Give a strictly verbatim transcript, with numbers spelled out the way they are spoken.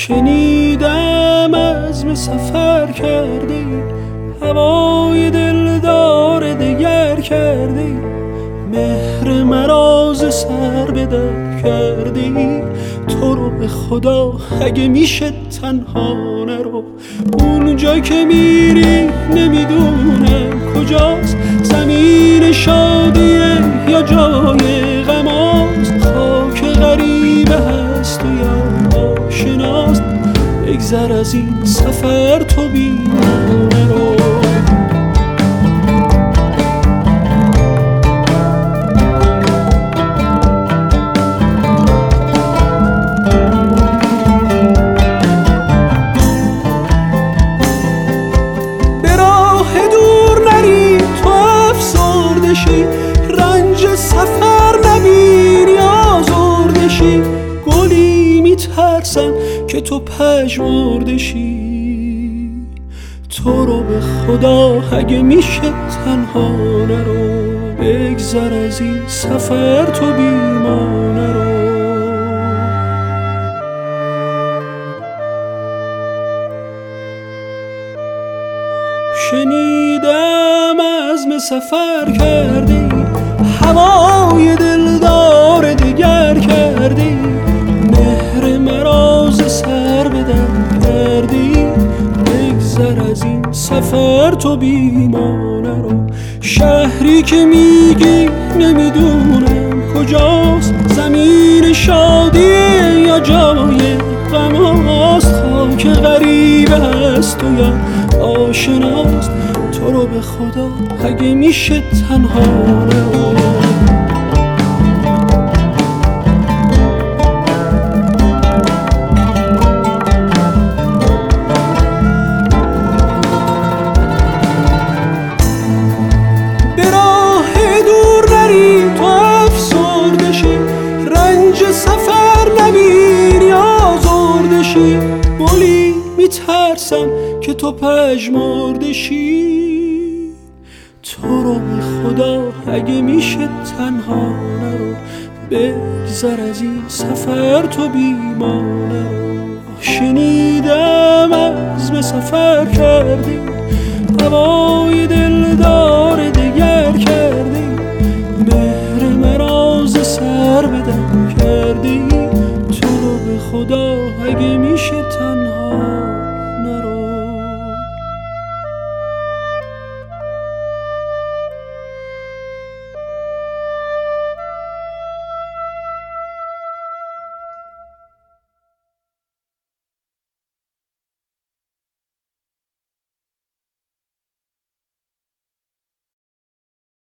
شنیدم عزم سفر کردی، هوای دلدار دگر کردی، مهر مرا ز سر به در کردی. تو رو به خدا اگه میشه تنها نرو، اونجا که میری نمیدونم کجاست، زمین شادیه یا جای غماست، خاک غریبه هست و یا آشناست. بگذر از این سفر تو بی ما نرو. رنج سفر نبینی آزرده شی، گلی میترسم که تو پژمرده شی. تو رو به خدا اگه میشه تنها نرو، بگذر از این سفر تو بی ما نرو. شنیدم عزم سفر کردی، هوای دلدار دگر کردی، مهر مرا ز سر به در کردی. بگذر از این سفر تو بی ما نرو. شهری که میگی نمیدونم کجاست، زمین شادیه یا جای غماست، خاک غریبه هست و یا آشناست. تو رو به خدا اگه میشه تنها نرو. به راه دور نری تو افسرده شی، رنج سفر نبینی آزرده شی، گلی میترسم که تو پژمرده شی. تو رو به خدا اگه میشه تنها نرو، بگذر از این سفر تو بی ما نرو. شنیدم عزم سفر کردی، هوای دلدار دگر کردی، مهر مرا ز سر به در